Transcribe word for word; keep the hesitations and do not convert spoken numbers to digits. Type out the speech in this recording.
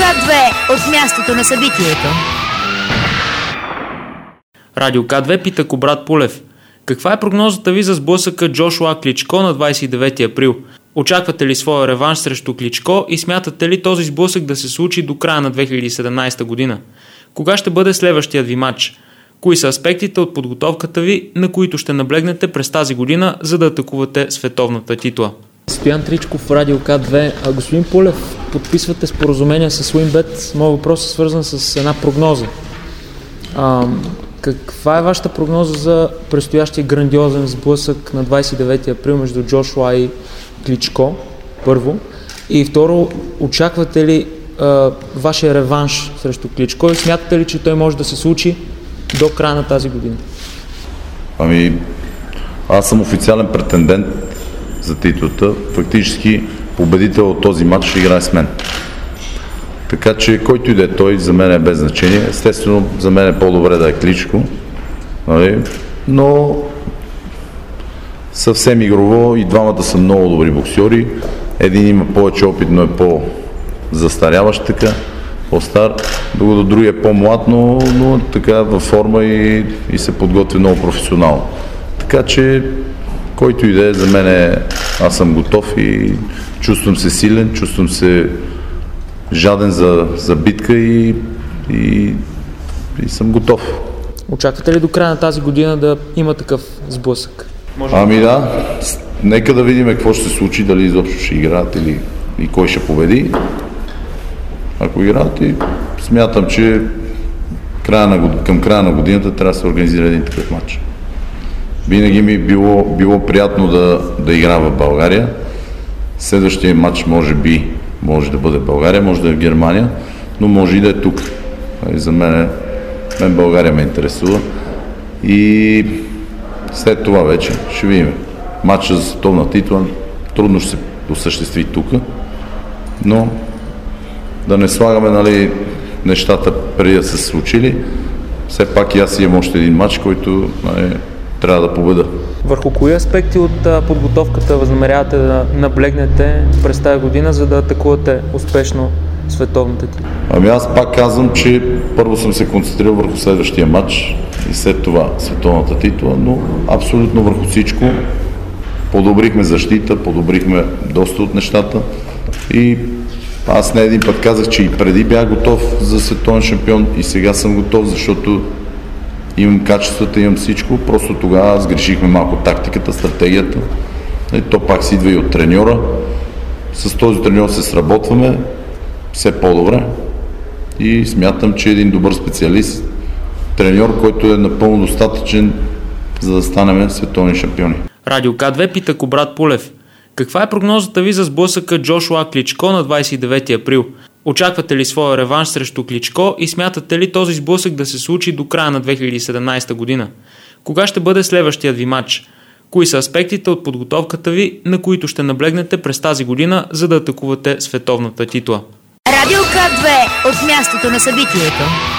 К две от мястото на събитието. Радио К две пита Кобрат Пулев. Каква е прогнозата ви за сблъсъка Джошуа Кличко на двадесет и девети април? Очаквате ли своя реванш срещу Кличко и смятате ли този сблъсък да се случи до края на две хиляди и седемнадесета година? Кога ще бъде следващият ви матч? Кои са аспектите от подготовката ви, на които ще наблегнете през тази година, за да атакувате световната титла? Стоян Тричков, Радио К две. А, господин Пулев, подписвате споразумения с Уинбет. Моят въпрос е свързан с една прогноза. А, каква е вашата прогноза за предстоящия грандиозен сблъсък на двадесет и девети април между Джошуа и Кличко, първо? И второ, очаквате ли а, вашия реванш срещу Кличко и смятате ли, че той може да се случи до края на тази година? Ами, аз съм официален претендент за титлата. Фактически победител от този матч ще играе с мен. Така че който и да е той, за мен е без значение. Естествено, за мен е по-добре да е Кличко. Нали? Но съвсем игрово и двамата са много добри боксьори. Един има повече опит, но е по-застаряващ така, по-стар. Докато другия е по-млад, но, но така във форма и, и се подготви много професионално. Така че който и да е, за мен е, аз съм готов и чувствам се силен, чувствам се жаден за, за битка и, и, и съм готов. Очаквате ли до края на тази година да има такъв сблъсък? Ами да, нека да видим какво ще се случи, дали изобщо ще играят или и кой ще победи. Ако играят, и смятам, че края на, към края на годината трябва да се организира един такъв матч. Винаги ми било, било приятно да, да игра в България. Следващия матч може би може да бъде в България, може да е в Германия, но може и да е тук. И за мен, мен България ме интересува. И след това вече ще видим. Матча за световна титла трудно ще се осъществи тук, но да не слагаме, нали, нещата преди да са се случили. Все пак и аз имам още един матч, който, нали, трябва да победа. Върху кои аспекти от а, подготовката възнамерявате да наблегнете през тази година, за да атакувате успешно световната титла? Ами аз пак казвам, че първо съм се концентрирал върху следващия матч и след това световната титла, но абсолютно върху всичко. Подобрихме защита, подобрихме доста от нещата и аз не един път казах, че и преди бях готов за световен шампион и сега съм готов, защото имам качествата, имам всичко, просто тогава сгрешихме малко тактиката, стратегията. И то пак си идва и от треньора. С този треньор се сработваме все по-добре и смятам, че е един добър специалист, треньор, който е напълно достатъчен, за да станем световни шампиони. Радио К две пита Кобрат Пулев. Каква е прогнозата ви за сблъсъка Джошуа Кличко на двадесет и девети април? Очаквате ли своя реванш срещу Кличко и смятате ли този сблъсък да се случи до края на две хиляди и седемнадесета година? Кога ще бъде следващият ви матч? Кои са аспектите от подготовката ви, на които ще наблегнете през тази година, за да атакувате световната титла? Радио К две от мястото на събитието.